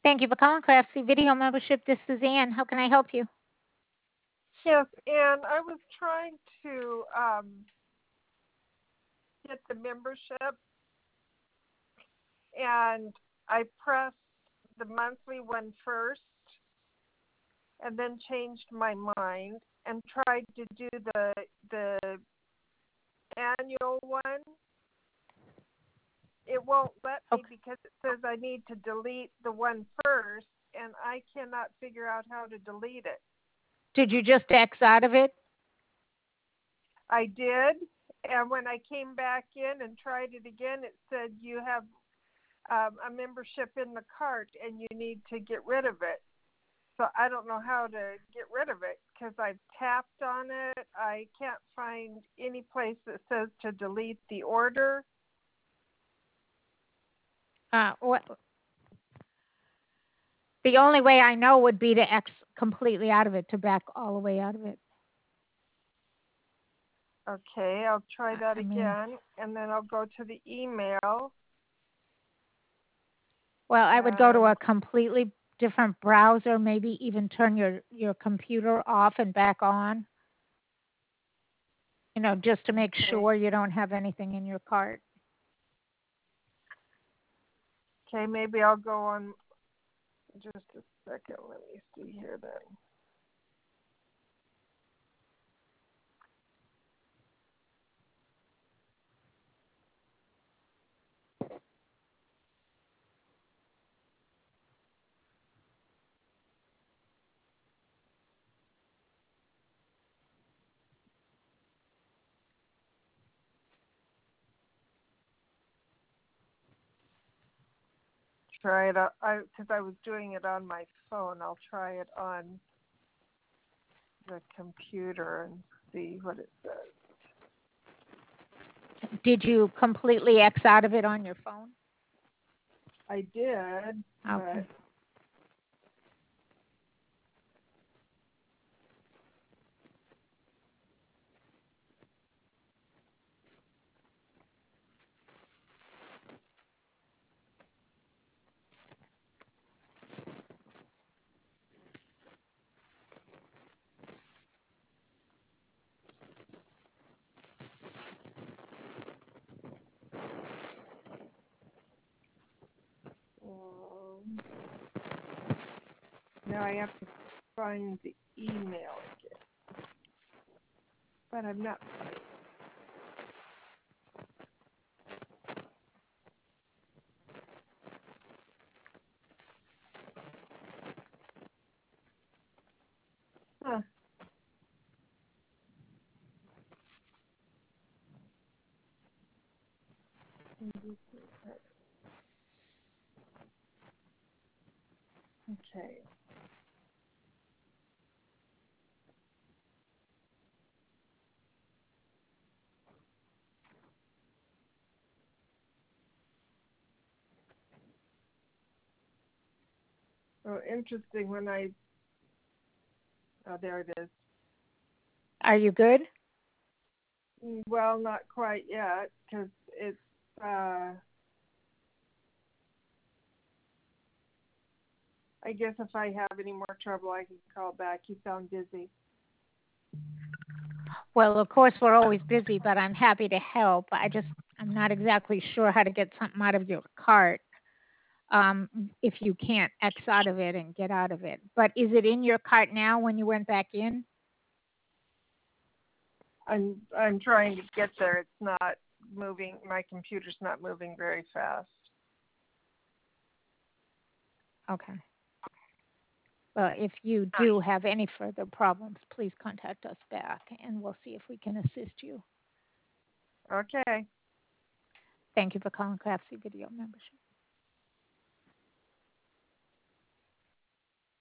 Thank you for calling Craftsy Video Membership. This is Ann. How can I help you? Yes, and I was trying to get the membership, and I pressed the monthly one first, and then changed my mind and tried to do the annual one. It won't let me because it says I need to delete the one first, and I cannot figure out how to delete it. Did you just X out of it? I did, and when I came back in and tried it again, it said you have a membership in the cart and you need to get rid of it. So I don't know how to get rid of it because I've tapped on it. I can't find any place that says to delete the order. The only way I know would be to X completely out of it, to back all the way out of it. Okay, I'll try that again, and then I'll go to the email. Well, I would go to a completely different browser, maybe even turn your computer off and back on. You know, just to make sure you don't have anything in your cart. Okay, maybe I'll go on just a second. Let me see here then. Try it out because I was doing it on my phone. I'll try it on the computer and see what it says. Did you completely X out of it on your phone? I did. Okay. Now I have to find the email again. But I'm not finding it. Huh. Okay. Oh, interesting. There it is. Are you good? Well, not quite yet, because it's, I guess if I have any more trouble, I can call back. You sound busy. Well, of course, we're always busy, but I'm happy to help. I'm not exactly sure how to get something out of your cart if you can't X out of it and get out of it. But is it in your cart now when you went back in? I'm trying to get there. It's not moving. My computer's not moving very fast. Okay. Well, if you do have any further problems, please contact us back, and we'll see if we can assist you. Okay. Thank you for calling Craftsy Video Membership.